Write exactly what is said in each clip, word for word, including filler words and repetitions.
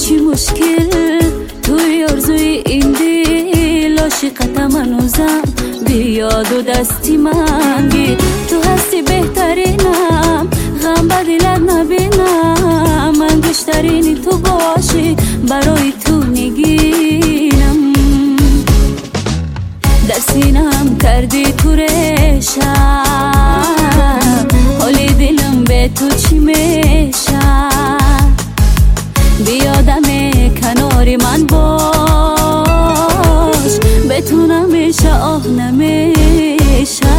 چی مشکل توی آرزوی این دل عاشقتم هنوزم بیاد و دستی من گیر تو هستی بهترینم غم به دلت نبینم من بیشترینی تو باشی برای تو نگینم در سینم کردی تو ریشم حالی دلم به تو چی میشه بیادم کناری من باش به تو نمیشه آه نمیشه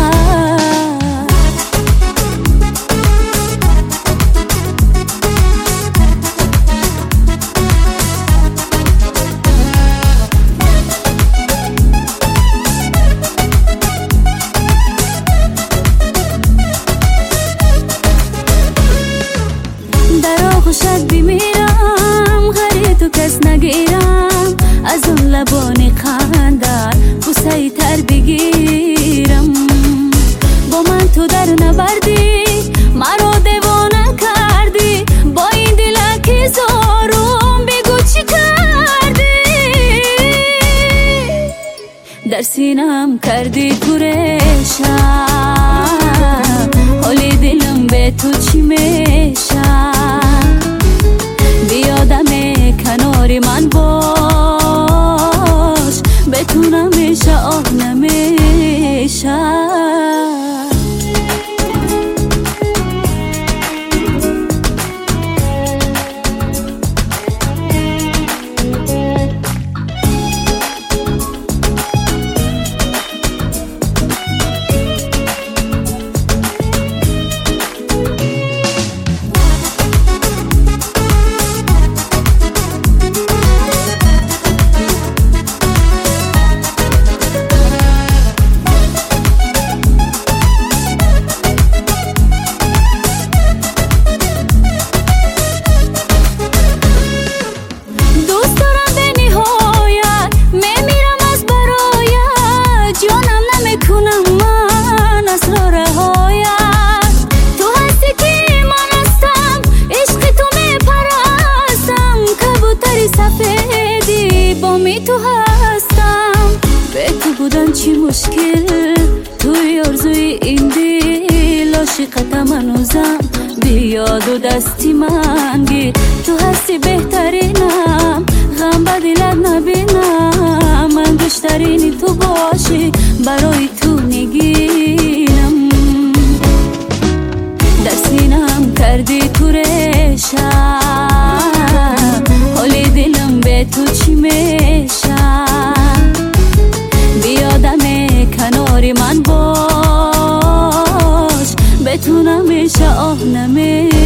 در آغوشت بمیرم غری تو کس نگیرم از اون لبانی خندت بوسه تر بگیرم با من تو در نبردی مرا دیوانه کردی با این دلکی زارم بگو چی کردی در سینم کردی تو ریشم حالی دلم به تو چی میشه بیادم کناری من باش به تو نمیشه آه نمیشه تو هستم به تو بودن چی مشکل توی آرزوی این دل عاشقتم هنوزم بیاد و دستی من گیر تو هستی بهترینم غم به دلت نبینم من بیشترینی تو باشی برای تو نگینم در سینم کردی تو ریشم حالی دلم به تو چی میشه بیادم کناری من باش به تو نمیشه آه نمیشه